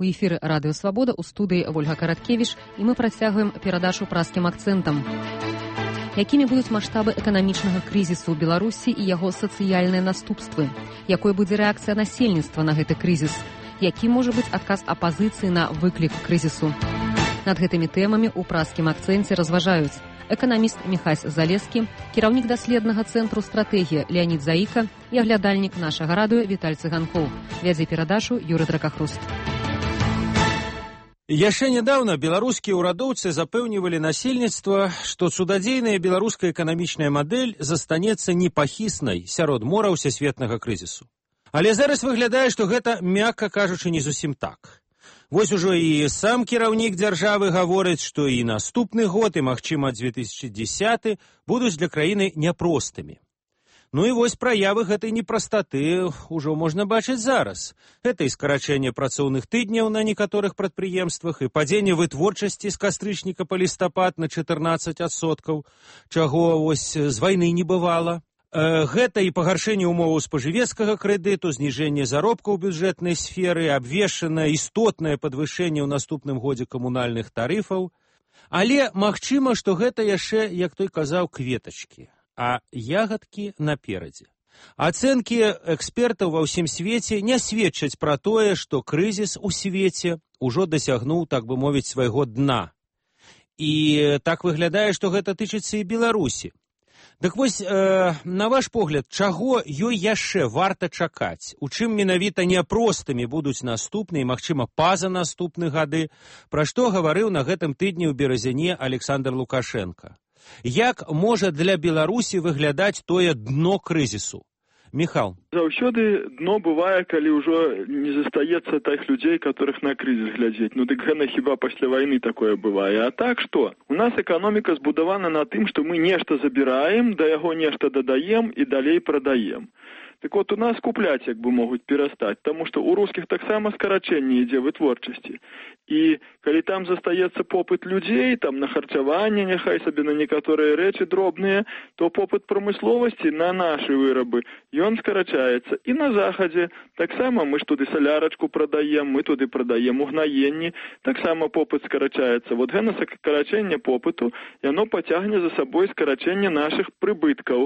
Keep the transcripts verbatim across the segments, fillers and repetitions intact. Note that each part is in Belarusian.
У эфіры Радыё Свабода, у студыі Вольга Караткевіч, і мы працягваем перадачу праскім акцэнтам. Якімі будуць маштабы эканамічнага крызісу ў Беларусі і яго сацыяльныя наступствы? Якой будзе рэакцыя насельніцтва на гэты крызіс? Які можа быць адказ апазіцыі на выклік крызісу? Над гэтымі тэмамі ў праскім акцэнце разважаюць эканаміст Міхась Залескі, кіраўнік даследнага цэнтру стратэгія Леанід Заіка і аглядальнік нашага радыё Віталь Цыганкоў. Вядзе перадачу Юры Дракахруст. Яшчэ нядаўна беларускія ўрадоўцы запэўнівалі насельніцтва, што цудадзейная беларуская эканамічная мадэль застанецца непахіснай сярод мора ўсесветнага крызісу. Але зараз выглядае, што гэта, мякка кажучы, не зусім так. Вось ужо і сам кіраўнік дзяржавы гаворыць, што і наступны год, і, магчыма, дзве тысячы дзесяты будуць для краіны няпростымі. Ну і вось праявы гэтай непрастаты ўжо можна бачыць зараз. Гэта і скарачэнне працоўных тыдняў на некаторых прадпрыемствах, і падзенне вытворчасці з кастрычніка па лістапад на чатырнаццаць адсоткаў, чаго вось з вайны не бывала. Гэта і пагаршэнне ўмоваў спажывецкага крэдыту, зніжэнне заробкаў у бюджэтнай сферы, абвешчанае істотнае падвышэнне ў наступным годзе камунальных тарыфаў. Але магчыма, што гэта яшчэ, як той казаў, кветачкі, а ягадкі наперадзе. Ацэнкі экспертаў ва ўсім свеце не сведчаць пра тое, што крызіс у свеце ўжо дасягнуў, так бы мовіць, свайго дна. І так выглядае, што гэта тычыцца і Беларусі. Дык вось, э, на ваш погляд, чаго ёй яшчэ варта чакаць? У чым менавіта няпростымі будуць наступныя, магчыма, паза наступны гады, пра што гаварыў на гэтым тыдні ў беразяне Александр Лукашенко? Як можа для Беларусі выглядаць тое дно крызісу? Міхал. Заўсёды дно бывае, калі ўжо не застаецца тых людзей, которых на крызіс глядзець. Ну дык гэта хіба пасля вайны такое бывае. А так што? У нас эканоміка збудавана на тым, што мы нешта забіраем, да яго нешта дадаем і далей прадаем. Так вот, у нас купляць, як бы, могуць перастаць, таму што ў рускіх таксама скарачэнне ідзе вытворчасці. І калі там застаецца попыт людзей, там на харчаванне, няхай сабе на некаторыя рэчы дробныя, то попыт прамысловасці на нашы вырабы, ён скарачаецца. І на захадзе таксама мы ж туды салярачку прадаем, мы туды прадаем угнаенні, таксама попыт скарачаецца. Вот гэта скарачэнне попыту, яно пацягне за сабой скарачэнне нашых прыбыткаў.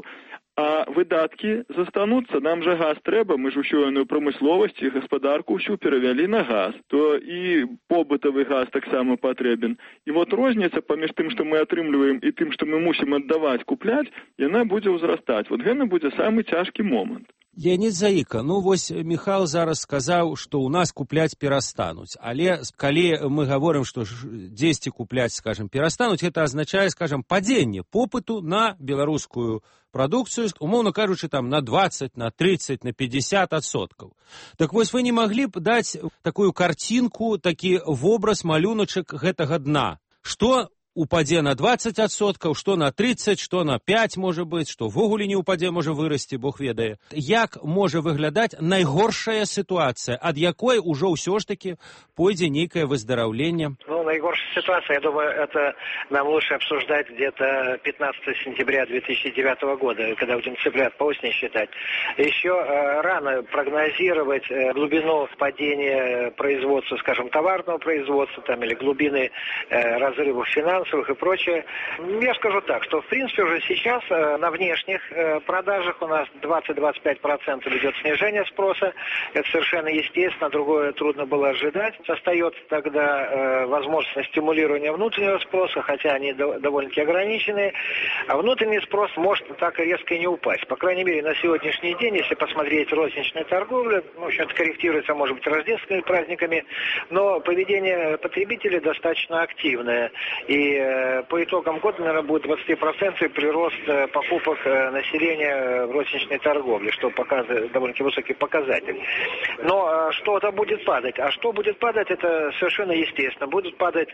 А выдаткі застануцца, нам жа газ трэба, мы ж усю яную прамысловасць і гаспадарку ўсю перавялі на газ, то і побытавы газ таксама патрэбен. І вот розніца паміж тым, што мы атрымліваем, і тым, што мы мусім аддаваць, купляць, яна будзе ўзрастаць. Вот гэта будзе самы цяжкі момант. Леанід Заіка, ну вось Міхал зараз сказаў, што ў нас купляць перастануць. Але калі мы гаворым, што дзесьці купляць, скажем, перастануць, гэта азначае, скажем, падзенне попыту на беларускую прадукцыю, умоўна кажучы, там на дваццаць, на трыццаць, на пятьдесят адсоткаў. Так вось вы не маглі б даць такую карцінку, такі вобраз, малюначак гэтага дна. Што упадзе на дваццаць адсоткаў, што на трыццаць, што на пяць, можа быць, што ввогуле не упадзе, можа вырасці, Бог ведае. Як можа выглядаць найгоршая ситуація, ад якой ўжо ўсё ж таки пойдзе нейкае выздараўленне? Ну, наигоршая ситуация, я думаю, это нам лучше обсуждать где-то пятнадцатого сентября две тысячи девятого года, когда будем цыплят по осени считать. Еще э, рано прогнозировать э, глубину падения производства, скажем, товарного производства там, или глубины э, разрывов финансов и прочее. Я скажу так, что в принципе уже сейчас э, на внешних э, продажах у нас двадцать-двадцать пять процентов идет снижение спроса. Это совершенно естественно, другое трудно было ожидать. Остается тогда э, возможность стимулирования внутреннего спроса, хотя они до, довольно-таки ограниченные. А внутренний спрос может так резко и не упасть. По крайней мере, на сегодняшний день, если посмотреть розничную торговлю, ну, в общем, это корректируется, может быть, рождественскими праздниками, но поведение потребителей достаточно активное. И по итогам года, наверное, будет двадцать процентов прирост покупок населения в розничной торговле, что показывает довольно-таки высокий показатель. Но что-то будет падать. А что будет падать, это совершенно естественно. Будут падать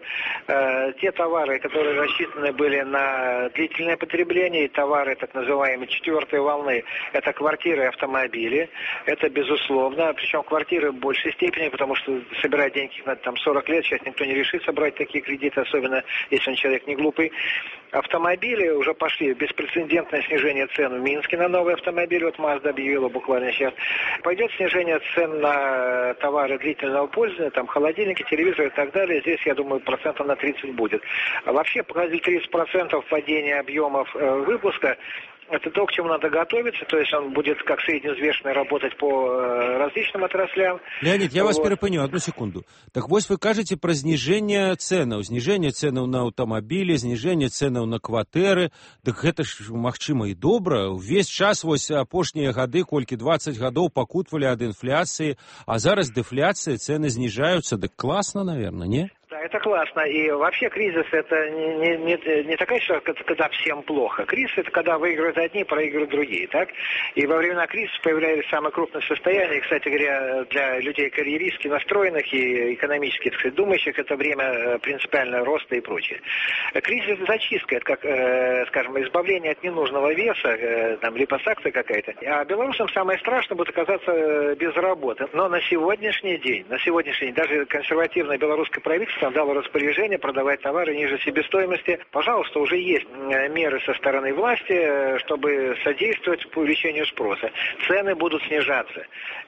э, те товары, которые рассчитаны были на длительное потребление, и товары так называемой четвертой волны. Это квартиры и автомобили. Это безусловно. Причем квартиры в большей степени, потому что собирать деньги надо там сорок лет. Сейчас никто не решится брать такие кредиты, особенно если он человек не глупый. Автомобили уже пошли, беспрецедентное снижение цен в Минске на новые автомобили, вот Mazda объявила буквально сейчас. Пойдет снижение цен на товары длительного пользования, там холодильники, телевизоры и так далее. Здесь, я думаю, процентов на тридцать будет. А вообще, показатель тридцать процентов падения объемов э, выпуска. Это то, к чему надо готовиться, то есть он будет как средневзвешенный работать по э, различным отраслям. Леонид, я вот. вас перапыню, одну секунду. Так вось вы кажаце пра зніжэнне цэнаў, зніжэнне цэнаў на аўтамабілі, зніжэнне цэнаў на кватэры. Дык гэта ж, магчыма, і добра. Увесь час вось апошнія гады, колькі дваццаць гадоў пакутвалі ад інфляцыі, а зараз дэфляцыя, цэны зніжаюцца. Дык класна, наверное, не? Да, это классно. И вообще кризис это не, не, не такая ситуация, когда всем плохо. Кризис это когда выигрывают одни, проигрывают другие, так? И во времена кризиса появлялись самые крупные состояния. И, кстати говоря, для людей карьеристски настроенных и экономически, так сказать, думающих, это время принципиального роста и прочее. Кризис это зачистка, это как, э, скажем, избавление от ненужного веса, э, там, липосакция какая-то. А белорусам самое страшное будет оказаться без работы. Но на сегодняшний день, на сегодняшний день, даже консервативное белорусское правительство дало распоряжение продавать товары ниже себестоимости. Пожалуйста, уже есть меры со стороны власти, чтобы содействовать увеличению спроса. Цены будут снижаться.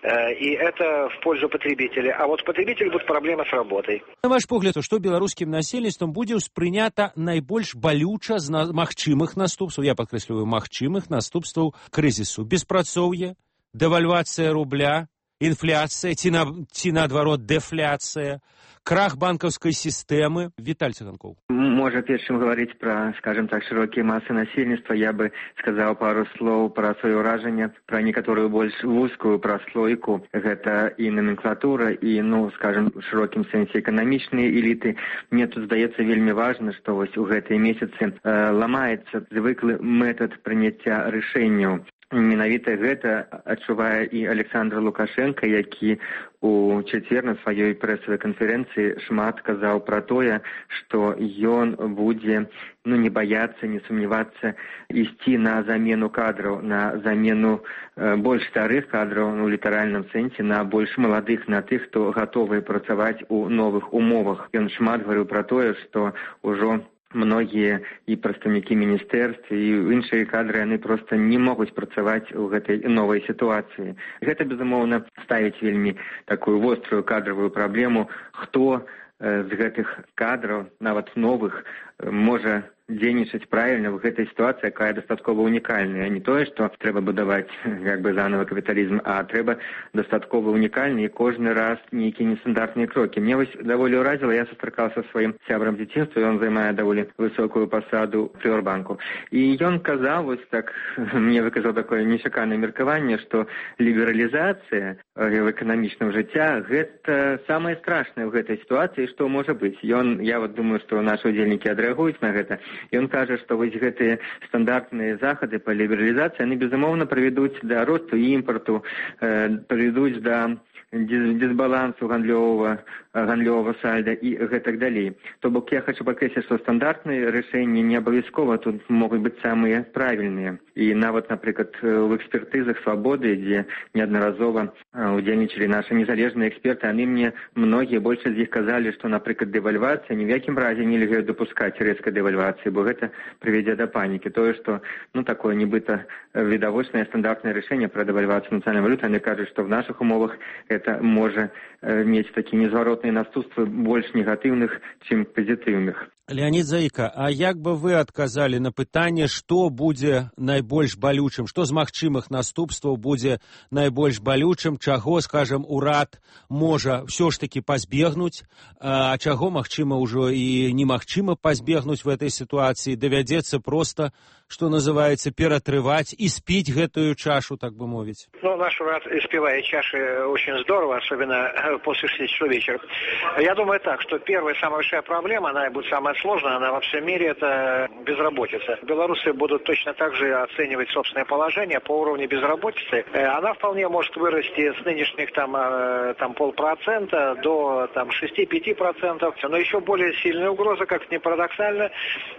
И это в пользу потребителя. А вот потребитель будут проблемы с работой. На ваш погляд, што беларускім насельніцтвам будзе ўспрынята найбольш балюча з на... магчымых наступстваў, я падкрэсліваю, магчымых наступстваў крызісу? Беспрацоўе, дэвальвацыя рубля, інфляцыя ці, на... ці наадварот дэфляцыя, крах банковской системы. Виталий Цыганков. Можно первым говорить про, скажем так, широкие массы насельніцтва. Я бы сказал пару слов про свое ўражанне, про некоторую больш вузкую прослойку. Это и номенклатура, и, ну, скажем, в широкім сэнсе экономичные элиты. Мне тут здаецца вельмі важно, что вось у гэтыя месяцы э, ламаецца звыклы метод прыняцця рашэнняў. Менавіта гэта адчувае і Александр Лукашенко, які у чацвер на сваёй прэсавай канферэнцыі шмат казаў пра тое, што ён будзе, ну, не баяцца, не сумнявацца, ісці на замену кадраў, на замену э, больш старых кадраў, ну, літаральным сэнсе, на больш маладых, на тых, хто гатовы працаваць у новых умовах. Ён шмат гаварыў пра тое, што ўжо многія і прадстаўнікі міністэрств і іншыя кадры, яны проста не могуць працаваць у гэтай новай сітуацыі. Гэта, безумоўна, ставіць вельмі такую вострую кадравую праблему, хто э, з гэтых кадраў, нават новых, э, можа дзейнічаць правільна в гэтай сітуацыі, якая дастаткова унікальная. Не тое, што трэба будаваць як бы заново капіталізм, а трэба дастаткова унікальны і кожны раз нейкія нестандартныя крокі. Мне вось даволі ўразіла, я сустракаўся са сваім сябрам дзяцінства, ён займае даволі высокую пасаду ў Прыорбанку. І ён казаў, вось так, мне выказаў такое нечаканае меркаванне, што лібералізацыя эканамічнага жыцця гэта самае страшнае ў гэтай сітуацыі, што можа быць. Ён, я вот думаю, што нашы удзельнікі адрэагуюць на гэта. І он кажа, што вось гэтыя стандартныя захады па лібералізацыі, яны, безумоўна, прывядуць да росту імпарту, э, прывядуць да дисбалансу гандлёвага, гандлёвага сальда і гэтак далей. То бок я хочу падкрэсліць, што стандартныя рашэнні не абавязкова тут могуць быць самыя правільныя. І нават, напрыклад, у экспертызах свабоды, дзе неаднаразова удзельнічалі нашы незалежныя эксперты, яны мне, многія, большасць з іх казалі, што, напрыклад, дэвальвацыя ні в якім разе нельга дапускаць рэзкай дэвальвацыі, бо гэта прывядзе да панікі. Тое, што, ну, такое нібыта відавочнае стандартнае рашэнне пра дэвальвацыю нацыянальнай валюты, яны кажуць, што в нашых умовах это можа э, мець такія незваротныя наступствы больш негатыўных, чым пазітыўных. Леонид Заика, а як бы вы адказалі на пытанне, што будзе найбольш балючым, што з магчымых наступстваў будзе найбольш балючым, чаго, скажем, урад можа ўсё ж таки пазбегнуць, а чаго, магчыма, ўжо і немагчыма пазбегнуць в этой ситуации, давядзецца просто, что называется, ператрываць и спить гэтую чашу, так бы мовить? Ну, наш урад испевает чаши очень здорово, особенно после шести часов вечера. Я думаю так, что первая, самая большая проблема, она будет самая сложная, она во всем мире, это безработица. Белорусы будут точно так же оценивать собственное положение по уровню безработицы. Она вполне может вырасти с нынешних там, там полпроцента до там шести-пяти процентов. Но еще более сильная угроза, как ни парадоксально,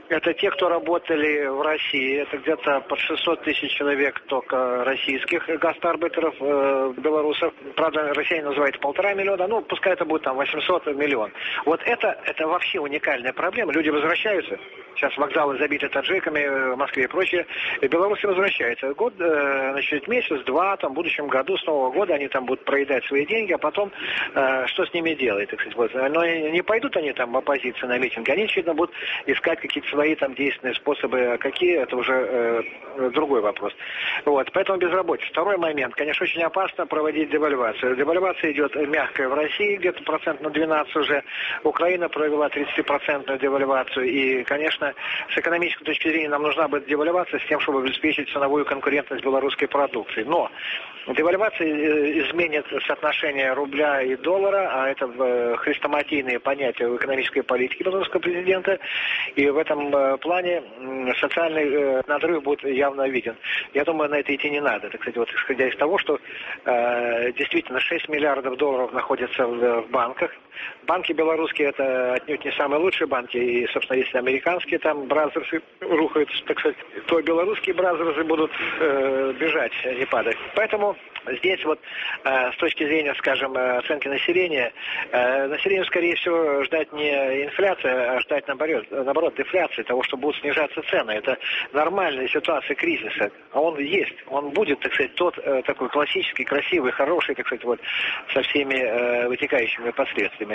Это те, кто работали в России. Это где-то под шестьсот тысяч человек только российских гастарбайтеров, э, белорусов. Правда, россияне называют полтора миллиона. Ну, пускай это будет там восемьсот миллион. Вот это, это вообще уникальная проблема. Люди возвращаются. Сейчас вокзалы забиты таджиками в Москве и прочее. И белорусы возвращаются. Год, э, значит, месяц-два, там, в будущем году, с Нового года они там будут проедать свои деньги, а потом э, что с ними делать, так сказать. Вот. Но не пойдут они там в оппозицию на митинги. Они, очевидно, будут искать какие-то свои там действенные способы, а какие, это уже э, другой вопрос. Вот, поэтому безработица. Второй момент. Конечно, очень опасно проводить девальвацию. Девальвация идет мягкая в России, где-то процент на двенадцать уже. Украина провела тридцатипроцентную девальвацию. И, конечно, с экономической точки зрения нам нужна будет девальвация с тем, чтобы обеспечить ценовую конкурентность белорусской продукции. Но девальвация изменит соотношение рубля и доллара, а это хрестоматийные понятия в экономической политике белорусского президента. И в этом плане социальный надрыв будет явно виден. Я думаю, на это идти не надо. Так сказать, вот исходя из того, что э, действительно шесть миллиардов долларов находятся в, в банках. Банки белорусские это отнюдь не самые лучшие банки. И, собственно, если американские там бразерсы рухают, так сказать, то белорусские бразерсы будут э, бежать, не падать. Поэтому здесь вот э, с точки зрения, скажем, оценки населения, э, населению, скорее всего, ждать не инфляция, а ждать наоборот, наоборот дефляции, того, что будут снижаться цены. Это нормальная ситуация кризиса. А он есть. Он будет, так сказать, тот э, такой классический, красивый, хороший, так сказать, вот со всеми э, вытекающими последствиями.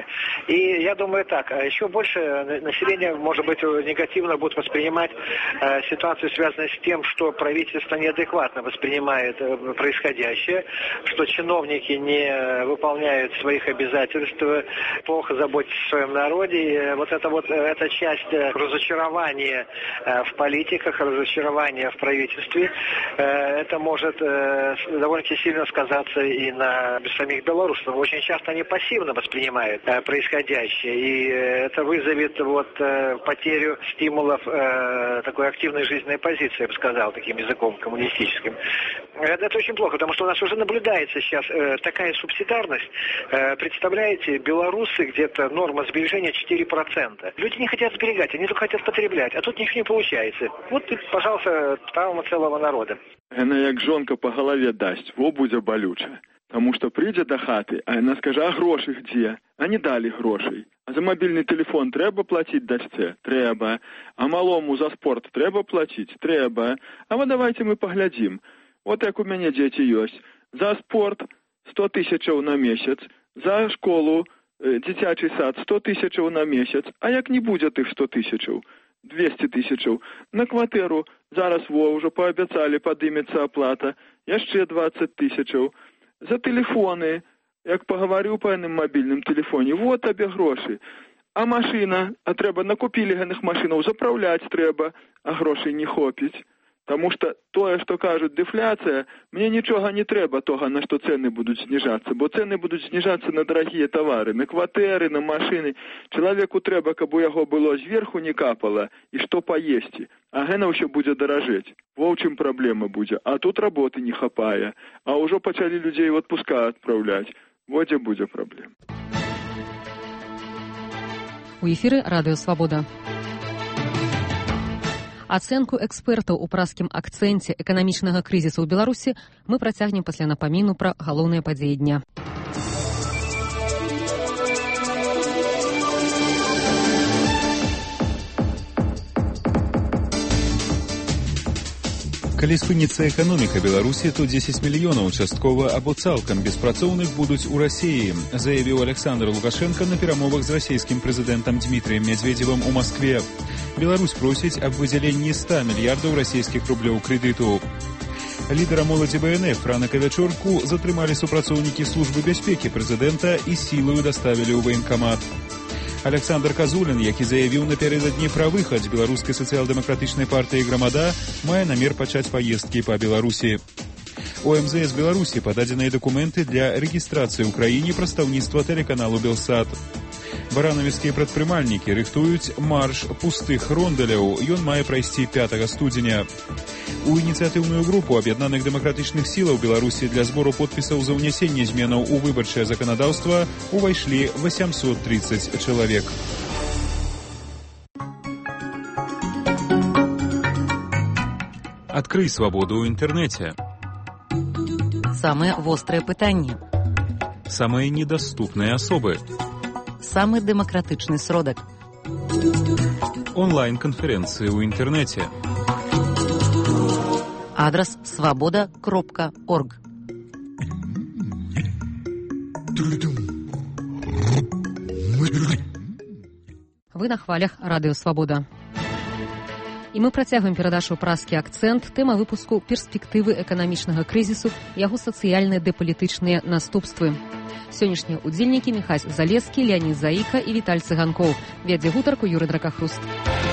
И я думаю так, а еще больше население, может быть, негативно будет воспринимать э, ситуацию, связанную с тем, что правительство неадекватно воспринимает э, происходящее, что чиновники не выполняют своих обязательств, плохо заботятся о своем народе. И вот это вот эта часть разочарования в политиках, разочарования в правительстве, это может довольно сильно сказаться и на самих белорусов. Очень часто они пассивно воспринимают происходящее, и это вызовет вот потерю стимулов такой активной жизненной позиции, я бы сказал, таким языком коммунистическим. Это, это очень плохо, потому что у нас уже наблюдается сейчас э, такая субсидарность. Э, представляете, белорусы где-то норма сбережения четыре процента. Люди не хотят сберегать, они только хотят потреблять, а тут ничего не получается. Вот, пожалуйста, травма целого народа. Она як жонка по голове дасть, во буде болюче. Тому що прийде до хати, а вона скаже, а гроші де? А не дали грошей. А за мобільний телефон треба платити дочці? Треба. А малому за спорт треба платити? Треба. А вот давайте ми поглядим. Вот як у мяне дзеці ёсць. За спорт сто тысячаў на месяц, за школу, э, дзіцячы сад сто тысячаў на месяц, а як не будзе тых сто тысячаў, двести тысячаў. На кватэру зараз во ўжо паабяцалі падымецца аплата, яшчэ двадцать тысячаў. За тэлефоны, як пагаварыў па яным мабільным тэлефоне, вот табе грошы. А машына, а трэба накупілі гэных машынаў, запраўляць трэба, а грошай не хопіць. Таму што тое, што кажуць дэфляцыя, мне нічога не трэба тога, на што цэны будуць зніжацца, бо цэны будуць зніжацца на дарагія тавары, на кватэры, на машыны. Чалавеку трэба, каб у яго было зверху не капала і што паесці, а гэна ўсё будзе даражэць. Во ў чым праблема будзе, а тут работы не хапае, а ўжо пачалі людзей в адпуска адпраўляць. Во дзе будзе праблема. У эфіры радыё Свабода. Ацэнку экспертаў у праскім акцэнце эканамічнага крызісу ў Беларусі мы працягнем пасля напаміну пра галоўныя падзеі дня. Калі спыніцца эканоміка Беларусі, то дзесяць мільёнаў часткова або цалкам беспрацоўных будуць у Расіі, заявіў Александр Лукашенко на перамовах з расійскім прэзідэнтам Дмітрием Медведевым у Москве. Беларусь просіць аб выдзяленні ста мільярдаў расійскіх рублёў крэдыту. Лідара моладзі бэ эн эф Франака Вячорку затрымалі супрацоўнікі службы бяспекі прэзідэнта і сілаю даставілі ў ваенкамат. Александр Казулін, які заявіў напярэдадні пра выхад з беларускай сацыял-дэмакратычнай партыі «Грамада», мае намер пачаць паездкі па Беларусі. У эм зэ эс Беларусі пададзеныя дакументы для рэгістрацыі ў краіне прадстаўніцтва тэлеканалу «Белсат». Баранавіцкія прадпрымальнікі рыхтуюць марш пустых рондаляў, ён мае прайсці пятага студзеня. У ініцыятыўную групу аб'яднаных дэмакратычных сілаў Беларусі для збору подпісаў за ўнясенне зменаў у выбарчае заканадаўства увайшлі восемьсот тридцать чалавек. Адкрый свабоду ў інтэрнэце. Самыя вострыя пытанні. Самыя недаступныя асобы. Самы дэмакратычны сродак. Онлайн-канферэнцыі ў інтэрнэце. Адрас свабода кропка орг. Вы на хвалях радыё Свабода. І мы працягваем перадачу «Празкі акцэнт». Тэма выпуску «Перспектывы эканамічнага крызісу, яго сацыяльныя дэпалітычныя наступствы». Сённяшнія удзельнікі Міхась Залескі, Леонід Заіка і Віталь Цыганкоў. Вядзе гутарку Юрый Дракахруст.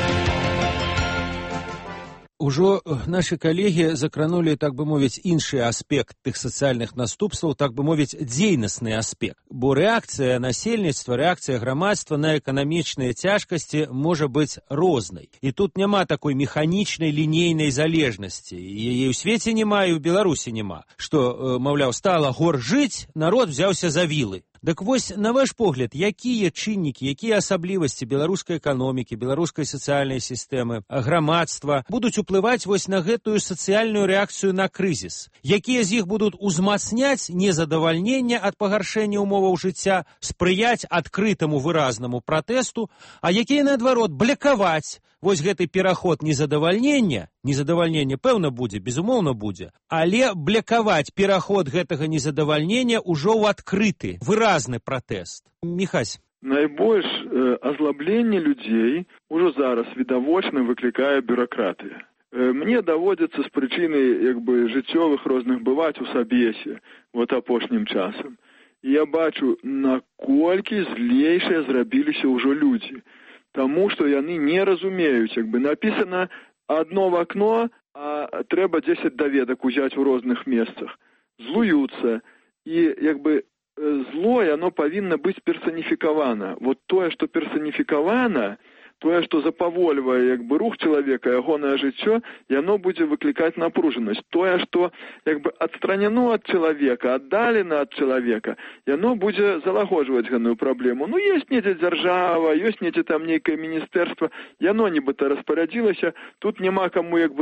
Ужо нашы калегі закранулі, так бы мовіць, іншы аспект тых сацыяльных наступстваў, так бы мовіць, дзейнасны аспект. Бо рэакцыя насельніцтва, рэакцыя грамадства на эканамічныя цяжкасці можа быць рознай. І тут няма такой механічнай лінейнай залежнасці. Яе ў свеце няма, і ў Беларусі няма. Што, маўляў, стала гор жыць, народ взяўся за вілы. Дык вось, на ваш погляд, якія чыннікі, якія асаблівасці беларускай эканомікі, беларускай сацыяльнай сістэмы, грамадства будуць уплываць вось на гэтую сацыяльную рэакцыю на крызіс? Якія з іх будуць узмацняць незадавальненне ад пагаршэння ўмоваў жыцця, спрыяць адкрытаму выразнаму пратэсту, а якія, наадварот, блякаваць вось гэты пераход незадавальнення, незадавальнення, пэўна, будзе, безумоўна будзе, але блякаваць пераход гэтага незадавальнення ўжо ў адкрыты, выразны пратэст. Міхась. Найбольш э, азлабленне людзей ужо зараз відавочна выклікае бюракратыя. Э, мне даводзіцца з прычыны як бы жыццёвых розных бываць у сабесе вот апошнім часам. І я бачу, наколькі злейшыя зрабіліся ўжо людзі. Таму што яны не разумеюць, як бы напісана адно в акно, а трэба дзесяць даведак узяць у розных месцах. Злуюцца. І як бы зло, яно павінна быць персаніфікавана. Вот тое, што персаніфікавана, тое, што запавольвае як бы рух чалавека, ягонае жыццё, яно будзе выклікаць напружанасць. Тое, што як бы адстранено ад чалавека, аддалена ад чалавека, яно будзе залагоджваць гэную праблему. Ну, ёсць недзе дзяржава, ёсць недзе там нейкае міністэрства, яно нібыта распарадзілася, тут няма каму як бы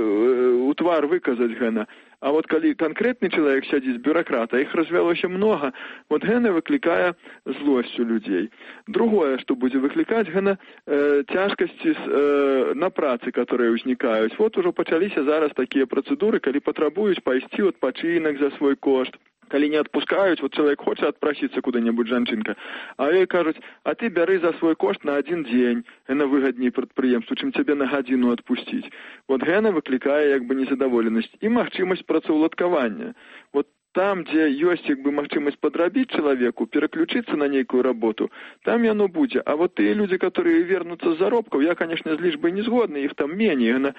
у твар выказаць гэна. А вот калі канкрэтны чалавек сядзіць бюракрата, іх развялося многа, вот гэна выклікае злосць у людзей. Другое, што будзе выклікаць гэна э, цяжкасці э, на працы, которые ўзнікаюць. Вот ужо пачаліся зараз такія працэдуры, калі патрабуюць пайсці ў адпачынак за свой кошт. Калі не адпускаюць, вот чалавек хоча адпрасіцца куды-небудзь, жанчынка, а ёй кажуць, а ты бяры за свой кошт на адзін дзень, гэна выгадней прадпрыемству, чым цябе на гадзіну адпусціць. Вот гэна выклікае як бы незадаволенасць і магчымасць працаўладкавання. Вот там, дзе ёсць як бы магчымасць падрабіць чалавеку, пераключыцца на нейкую работу, там яно будзе. А вот тыя людзі, которые вернуцца з заробкаў, я, конечно, з лічбай не згодны, іх там меней. Яна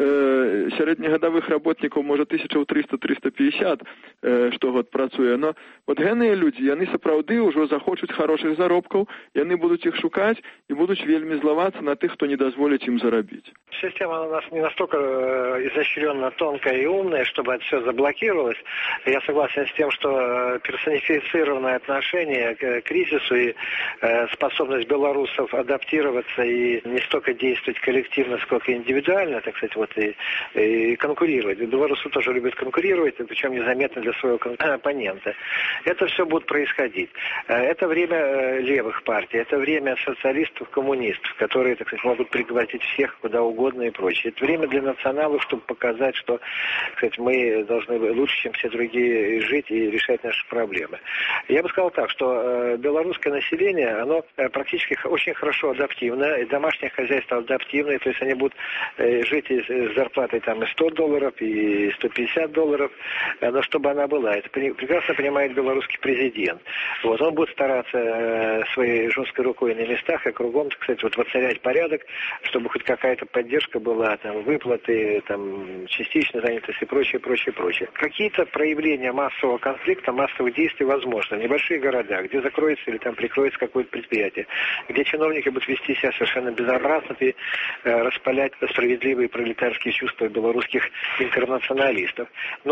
э, сярэднегадавых работнікаў, можа, тысячаў трыста - трыста пятьдесят э, штогод працуе. Но вот гэныя людзі, яны сапраўды ўжо захочуць хорошых заробкаў, яны будуць іх шукаць і будуць вельмі злавацца на тых, хто не дазволіць ім зарабіць. Система у нас не настолько изощренно тонкая и умная, чтобы это все заблокировалось. Я согласен с тем, что персонифицированное отношение к кризису и способность белорусов адаптироваться и не столько действовать коллективно, сколько индивидуально, так сказать, вот и, и конкурировать. Белорусы тоже любят конкурировать, причем незаметно для своего оппонента. Это все будет происходить. Это время левых партий, это время социалистов, коммунистов, которые, так сказать, могут пригласить всех куда угодно и прочее. Это время для националов, чтобы показать, что, так сказать, мы должны лучше, чем все другие, жить и решать наши проблемы. Я бы сказал так, что э, белорусское население, оно э, практически очень хорошо адаптивно, и домашнее хозяйство адаптивное, то есть они будут э, жить и, с зарплатой там и сто долларов, и сто пятьдесят долларов, э, но чтобы она была. Это при, прекрасно понимает белорусский президент. Вот, он будет стараться э, своей жесткой рукой на местах и кругом, так сказать, вот воцарять порядок, чтобы хоть какая-то поддержка была, там, выплаты, там, частичная занятость и прочее, прочее, прочее. Какие-то проявления массового конфликта, массовых действий возможно. Небольшие города, где закроется или там прикроется какое-то предприятие, где чиновники будут вести себя совершенно безобразно и э, распалять справедливые пролетарские чувства белорусских интернационалистов. Но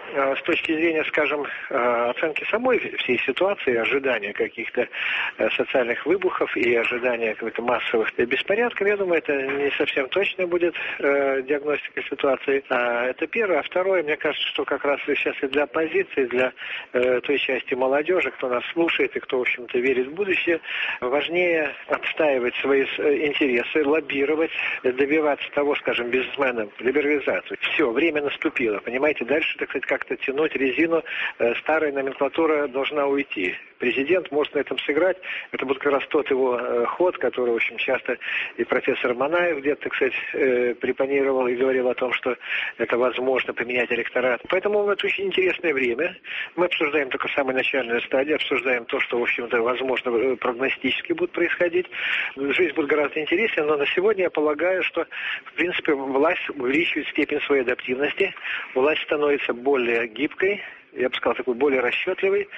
с точки зрения, скажем, оценки самой всей ситуации, ожидания каких-то социальных выбухов и ожидания каких-то массовых беспорядков, я думаю, это не совсем точно будет диагностика ситуации. Это первое. А второе, мне кажется, что как раз сейчас и для оппозиции, для той части молодежи, кто нас слушает и кто, в общем-то, верит в будущее, важнее отстаивать свои интересы, лоббировать, добиваться того, скажем, бизнесменам, либерализацию. Все, время наступило, понимаете, дальше, так сказать, как-то тянуть резину, старая номенклатура должна уйти. Президент может на этом сыграть, это будет как раз тот его ход, который, в общем, часто и профессор Манаев где-то, так сказать, препонировал и говорил о том, что это возможно поменять электорат. Поэтому это очень интересное время. Мы обсуждаем только самую начальную стадию, обсуждаем то, что, в общем-то, возможно, прогностически будет происходить. Жизнь будет гораздо интереснее, но на сегодня я полагаю, что, в принципе, власть увеличивает степень своей адаптивности, власть становится более гибкой, я бы сказал, такой более расчетливый.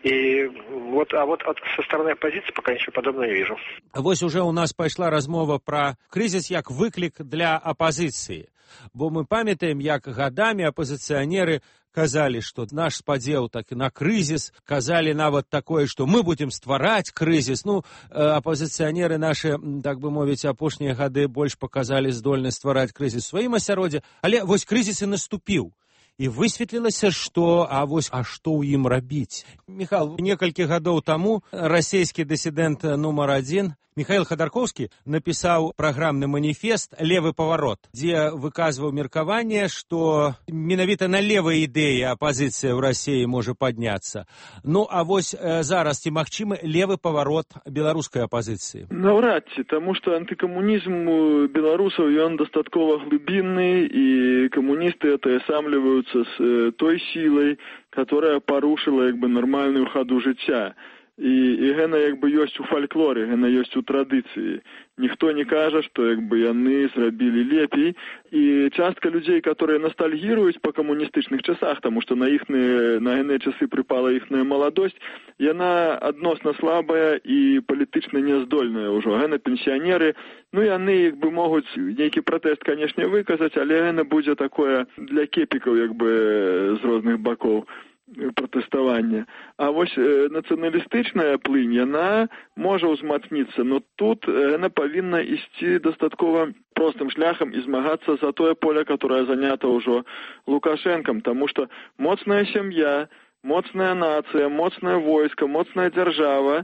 И вот, а вот от, со стороны оппозиции пока ничего подобного не вижу. Вось уже у нас пайшла размова про кризис як выклик для оппозиции. Бо мы памятаем, як годами оппозиционеры казали, что наш спадзеў так на кризис, казали нават такое, что мы будем ствараць кризис. Ну, оппозиционеры наши, так бы мовіць, апошнія гады больш показали здольнасць ствараць кризис в сваім асяроддзі, але вось кризис і наступіў. І высветлілася, што а вось а што ў ім рабіць. Михаил, некалькі гадоў таму расійскі дысідэнт нумар адзін Михаил Ходорковский напісаў праграмны маніфест «Левы поворот», дзе выказваў меркаванне, што менавіта на левай ідэі апозіцыя ў Расіі можа падняцца. Ну, а вось э, зараз ці магчымы левы поворот беларускай апозіцыі? Наўрад ці, таму што антыкамунізм беларусаў ён дастаткова глыбінны, і камуністы атаясамліваюцца з э, той сілай, которая парушила як бы нармальную хаду жыцця. І, і гэта як бы ёсць у фальклоры, гэта ёсць у традыцыі. Ніхто не кажа, што як бы яны зрабілі лепей. І частка людзей, которые ностальгіруюць па камуністычных часах, таму што на іхныя, на гэтыя часы прыпала іхная маладосць, яна адносна слабая і палітычна няздольная ўжо. Гэта пенсіянеры, ну яны як бы могуць нейкі пратэст, канешне, выказаць, але гэта будзе такое для кепікаў як бы з розных бакоў пратэставання. А вось э, нацыяналістычная плынь, яна можа ўзмацніцца, но тут яна павінна ісці дастаткова простым шляхам і змагацца за тое поле, которое занята ўжо Лукашэнкам, таму што моцная сям'я, моцная нацыя, моцнае войска, моцная дзяржава,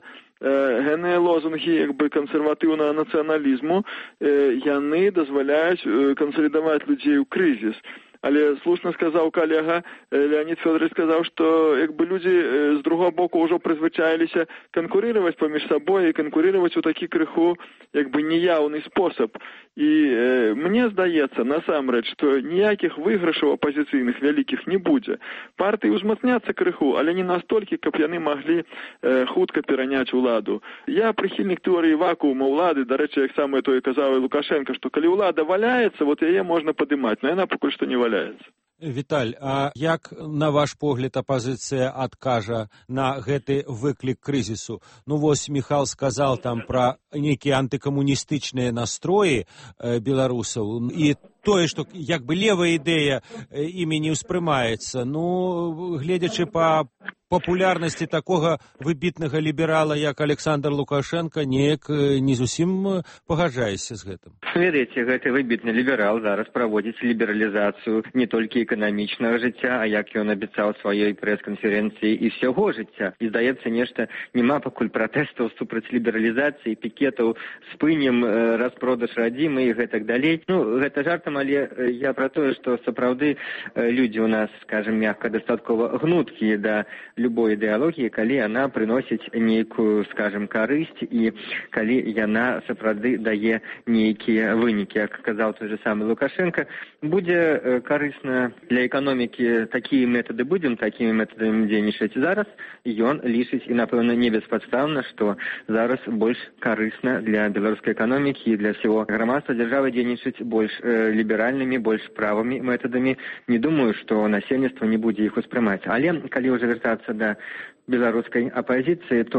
геныя лозунгі як бы кансерватыўнага нацыяналізму, э, яны дазваляюць э, кансалідаваць людзей у крызіс. Але слушна сказаў калега, Леонид Фёдорович сказаў, што як бы людзі з другого боку ўжо прызвычаіліся канкурировать паміж сабой і канкурировать у такі крыху як бы неяўны спосаб. І э, мне здаецца, насамрэч, што ніякіх выйгрышаў апозіцыйных вялікіх не будзе. Партыі ўзмацняцца крыху, але не настолькі, каб яны маглі э, хутка пераняць уладу. Я прыхільнік тэорыі вакуума ўлады, дарэчы, як самае тое казаў і Лукашенко, што калі ўлада валяецца, вот яе можна падымаць, но яна пакуль што не валяецца. Віталь, а як, на ваш погляд, апозіцыя адкажа на гэты выклік крызісу? Ну, вось Михаил сказал там про нейкія антыкамуністычныя настроі э, беларусаў, і тое, што як бы левая ідэя э, імі не ўспрымаецца. Ну, гледзячы па папулярнасці такога выбітнага ліберала, як Александр Лукашенко, неяк не зусім пагаджаешся з гэтым. Ведаеце, гэты выбітны ліберал зараз праводзіць лібералізацыю не толькі эканамічнага жыцця, а як ён абяцаў сваёй прэс-канферэнцыі і ўсяго жыцця. І здаецца, нешта няма пакуль пратэстаў супраць лібералізацыі, пікетаў, спынем э, распродаж радзімы і гэтак далей. Ну, гэта жартам, але я пра тое, што сапраўды э, людзі у нас, скажем, мякка, дастаткова гнуткія да любой ідэалогіі, калі яна прыносіць нейкую, скажем, карысць і калі яна сапраўды дае нейкія вынікі. Як казаў той же самы Лукашенко, будзе карысна для эканомікі такія метады будзем, такімі метадамі дзейнічаць зараз, ён лічыць і, напэўна, не беспадстаўна, што зараз больш карысна для беларускай эканомікі і для всего грамадства дзяржавы дзейнічаць больш э, ліберальнымі, больш правымі метадамі. Не думаю, што насельніцтва не будзе іх успрымаць. Але калі ўжо вяртацца да беларускай апозіцыі, то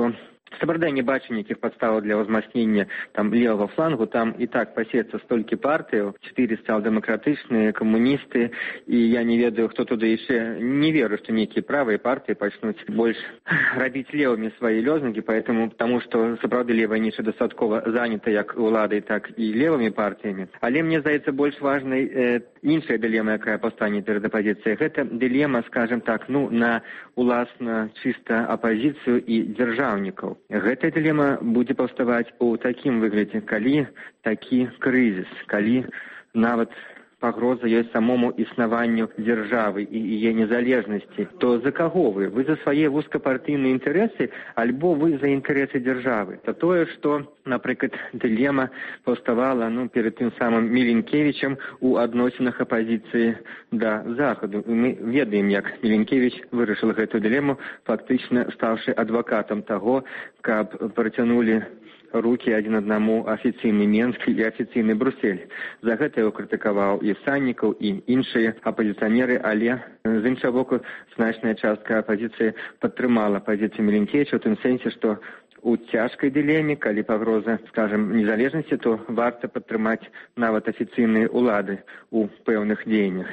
Сапраўды не бачу нейкіх падставаў для ўзмацнення там левага флангу. Там і так пасецца столькі партыяў, чатыры сацыял-дэмакратычныя, камуністы, і я не ведаю, хто туды яшчэ. Не веру, што нейкія правыя партыі пачнуць больш рабіць левымі свае лозунгі, поэтому, таму што сапраўды левая ніша дастаткова занята як уладай, так і левымі партыямі. Але мне здаецца больш важнай э, іншая дылема, якая паўстане перад апазіцыяй. Гэта дылема, скажем так, ну, на уласна чыста апазіцыю і дзяржаўнікаў. Гэтая дылема будзе паўставаць у такім выглядзе, калі такі крызіс, калі нават пагроза ёсць самому існаванню дзяржавы і яе незалежнасці, то за каго вы? Вы за свае вузкапартыйныя інтарэсы, альбо вы за інтарэсы дзяржавы? То тое, што, напрыклад, дылема паўставала ну, перед тым самым Міленкевічам у адносінах апазіцыі да Захаду. І мы ведаем, як Міленкевіч вырашыў гэтую дылему, фактычна стаўшы адвакатам таго, каб працянулі рукі адзін аднаму афіцыйны Менск і афіцыйны Брюссель. За гэта яго крытыкаваў і Саннікаў, і іншыя апазіцыянеры, але з іншага боку значная частка апазіцыі падтрымала пазіцыю Міленкевіча ў тым сэнсе, што у цяжкай дылеме, калі пагроза, скажем, незалежнасці, то варта падтрымаць нават афіцыйныя ўлады ў пэўных дзеяннях.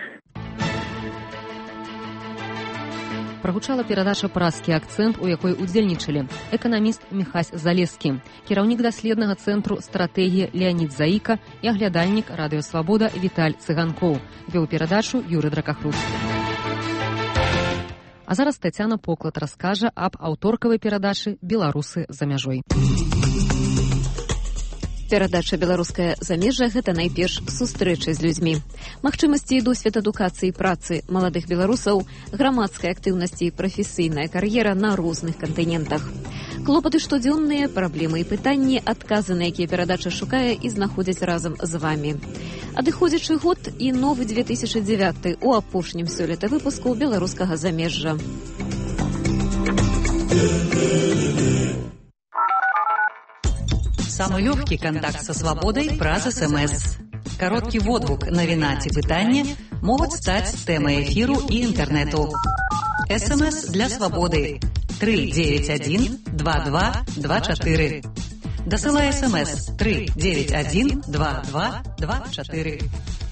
Прагучала перадача «Празкі акцэнт», у якой удзельнічалі эканаміст Міхась Залескі, кіраўнік даследнага цэнтру стратэгія Леонід Заіка і аглядальнік радыё «Свабода» Віталь Цыганкоў. Вёў перадачу Юры Дракахрус. А зараз Тацяна Поклад раскажа аб аўторкавай перадачы «Беларусы за мяжой». Перадача «Беларускае замежжа» – гэта найперш сустрэчы з людзьмі. Магчымасці і досвед адукацыі і працы маладых беларусаў, грамадскай актыўнасці і прафесійная кар'ера на розных кантынентах. Клопаты штодзённыя, праблемы і пытанні, адказы на якія перадача шукае і знаходзяць разам з вамі. Адыходзячы год і новы две тысячы дзевяты у апошнім сёлета выпуску «Беларускага замежжа». Самый легкий контакт со свободой праз СМС. Короткий водгук, навіна ці пытанне могуць стаць тэмай эфіру і інтэрнэту. СМС для свободы три девять один два два два четыре. Дасылай СМС три девять один два два два четыре.